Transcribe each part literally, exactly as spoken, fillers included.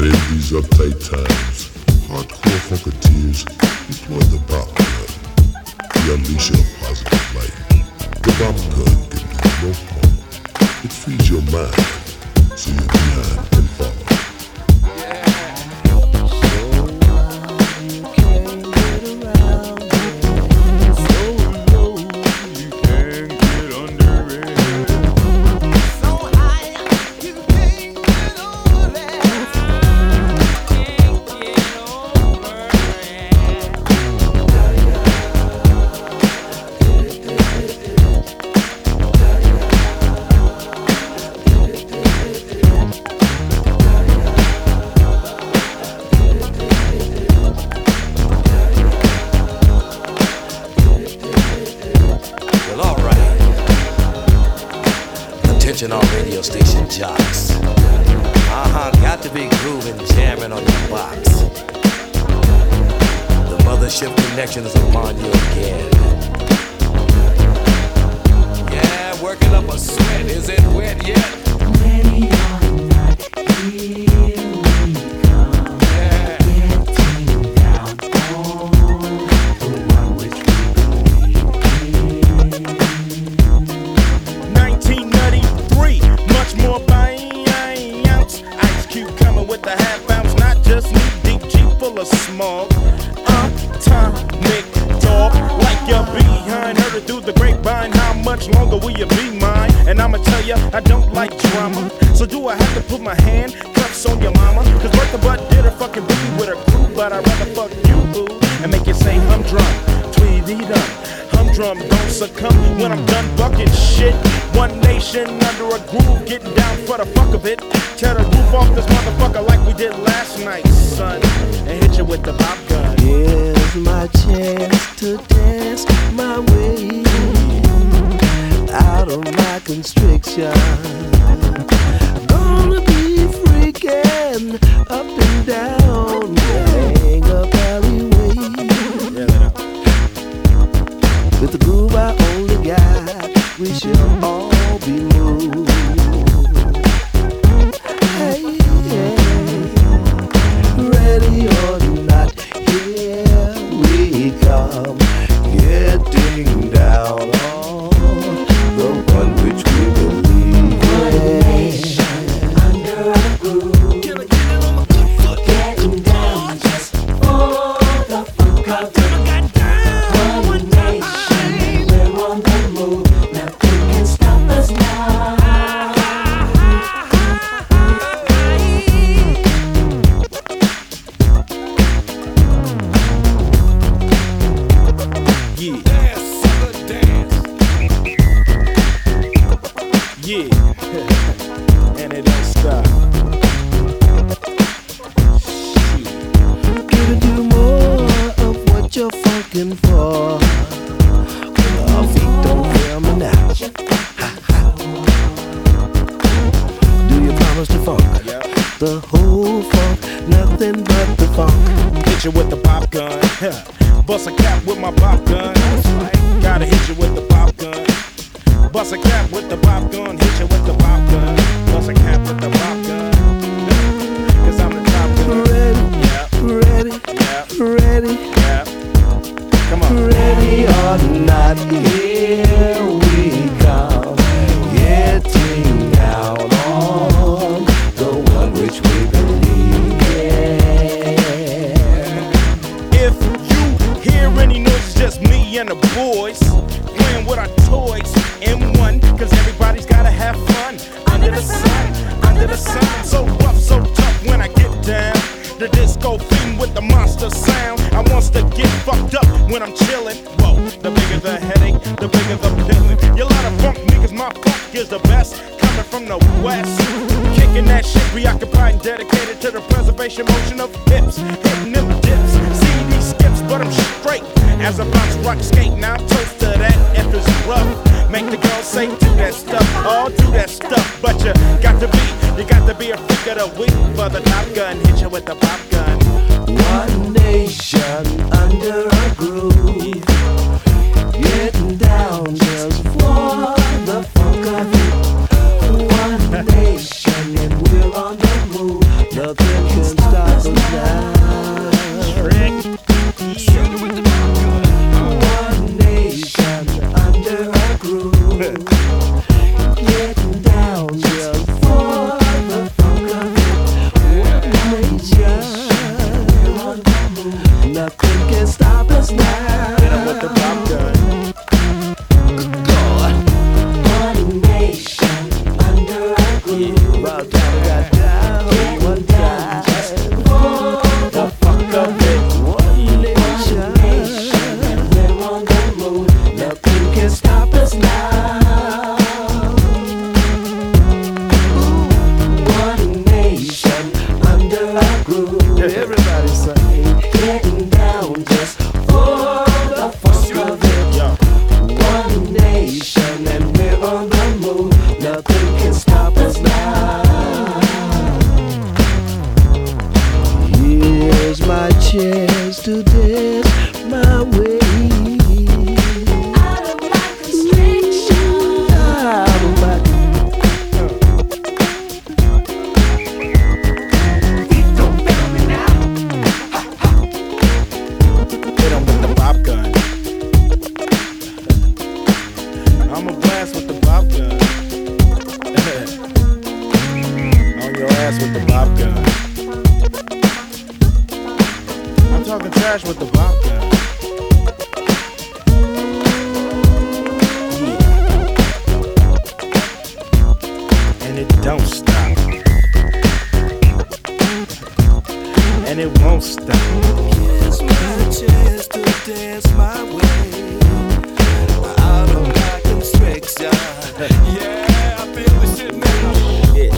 And in these uptight times, hardcore funketeers employ the bop gun. We unleash a positive light. The bop gun can do no harm. It feeds your mind, so your behind can follow. On radio station jocks. Uh-huh, got to be grooving, jamming on the box. The mothership connection is upon you again. Yeah, working up a sweat. Is it wet yet? Ready or not, here we come. Yeah. Getting down on the one which we believe in. nineteen ninety-three, much more bounce. Ice Cube coming with the half bounce, not just knee deep, Jeep full of smog. Atomic dog, like your behind. Heard it through the grapevine. How much longer will you be mine? And I'ma tell ya, I don't like drama. So do I have to put my hand cuffs on your mama? Cause Bertha Butt did her fucking booty with her crew, but I'd rather fuck you, boo, and make you say humdrum, tweety dum. Humdrum don't succumb when I'm done bucking shit. One nation under a groove, getting down for the fuck of it. Tear the roof off this motherfucker like we did last night, son, and hit you with the pop gun. Here's my chance to dance my way out of my constriction. Gonna be freaking up and down, hang up alleyway. With the groove I only got, we shall all be moved. Hey, hey, ready or not, here we come, getting down on the one which we believe in. Under a groove, getting down just for the funk of it. One nation, we're on the move, nothing can stop us now. Yeah. Yeah. And it don't stop. Giving you more of what you're funkin' for. Our feet don't fail me now. Do you promise to funk? Yeah. The whole funk, nothing but the funk. Hit you with the pop gun. Bust a cap with my pop gun. Gotta hit you with the pop gun. Bust a cap with the pop gun. Hit you with the pop gun. Bust a cap with the pop gun. Cause I'm the top gun. Ready, Yeah, ready, yeah, ready, yeah. Come on. ready or not, here we come, getting down on the one which we believe in. If you hear any noise, it's just me and the boys playing with our toys. M one, cause everybody's gotta have fun. Under the sun, under the sun. So rough, so tough when I get down. The disco fiend with the monster sound. I wants to get fucked up when I'm chillin'. Whoa, the bigger the headache, the bigger the pillin'. You lot of funk niggas, my funk is the best. Coming from the west, kicking that shit, preoccupied and dedicated to the preservation motion of hips. Hitting them dips, C D skips, but I'm straight. As I bounce, rock, skate, now I'm toast to that. If it's rough, make the girls say do that stuff, all do that stuff. But you got to be, you got to be a freak of the week for the top gun. Hit you with the pop gun. One nation under a groove, getting down just for the funk of it. One nation and we're on the move. Nothing can stop us now. One nation under a groove, getting down just for the funk of it. One nation, nothing can stop us now. Hit 'em with the pop gun. One nation under a groove. About time we got down one time just For the Fuck up it. one nation. we're on the move. Nothing can stop us now. One nation under a groove. Everybody sing. Getting down just for the funk of it. Yo. One nation and we're on the move. Nothing can stop us now. Here's my chance to dance my way Out of my constriction. out of my Don't fail me now. Hit 'em with the pop gun. I'm a blast with the pop gun. On your ass with the pop gun. I'm talking trash with the pop gun. Yeah. And it don't stop. And it won't stop. Here's my chance to dance my way out of my constriction. Yeah, I feel the shit now. Yeah.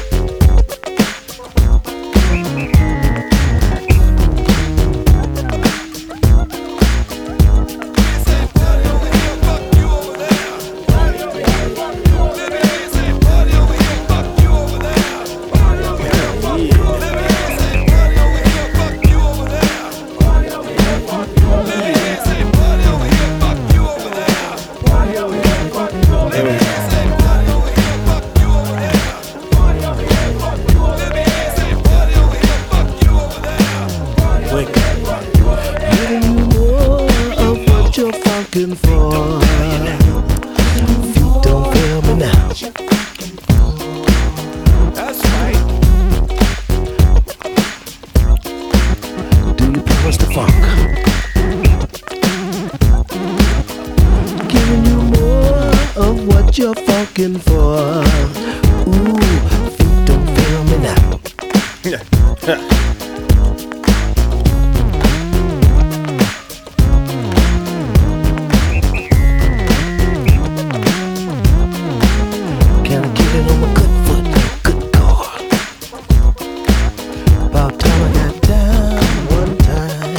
Giving you more of what you're funkin' for. Feet don't fail me now. That's right. Do you promise to funk? Giving you more of what you're funkin' for. Ooh, feet don't fail me now. Can I get it on my good foot? Good God. About time I got down one time.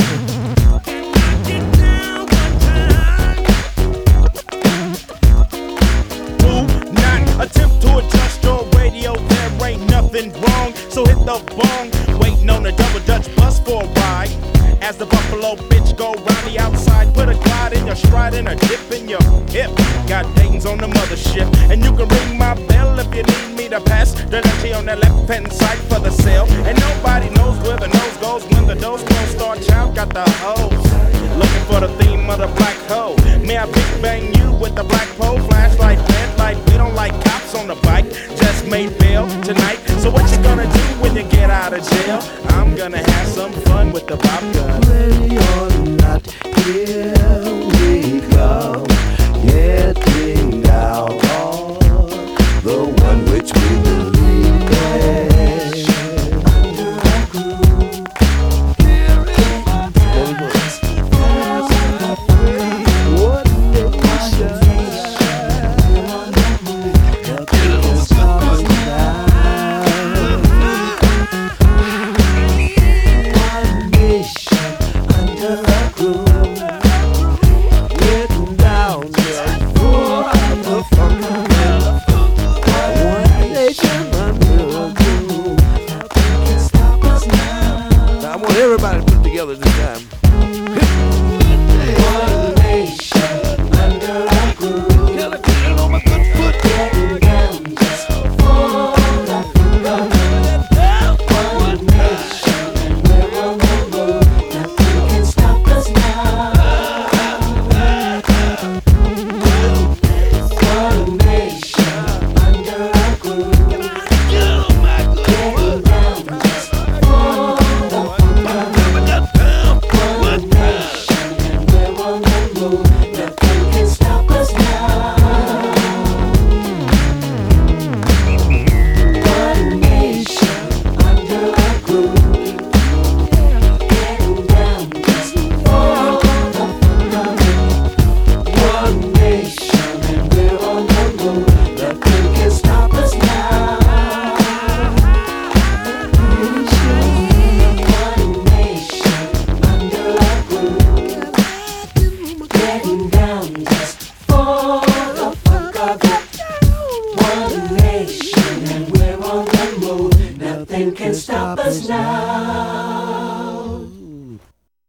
Do not attempt to adjust your radio, there ain't nothing wrong. So hit the bong, waiting on the double Dutch bus for a ride. As the Buffalo bitch go round the outside, put a glide in your stride and a dip in your hip. Got Dayton's on the mothership, and you can ring my bell if you need me to pass the Dutchie on the left hand side for the sale. And nobody knows where the nose goes when the dose don't start. Child got the hose, looking for the theme of the black hole. May I big bang you with the black pole, flashlight, red light. We don't like cops on the bike, just made bail tonight. So what you gonna do when you get out of jail? I'm gonna have some fun with the pop gun. Ready or not, here we come. Getting down on the one which we believe in. Under a groove. One nation. We're on the move. Nothing can stop us now. One nation under a groove. Getting down just for the funk of it. One nation under a groove. Nothing can stop us now. Now I want everybody to put it together this time. One nation under a groove. Can I get it on my good foot? Getting down just for the funk of it. One Nothing can stop us now.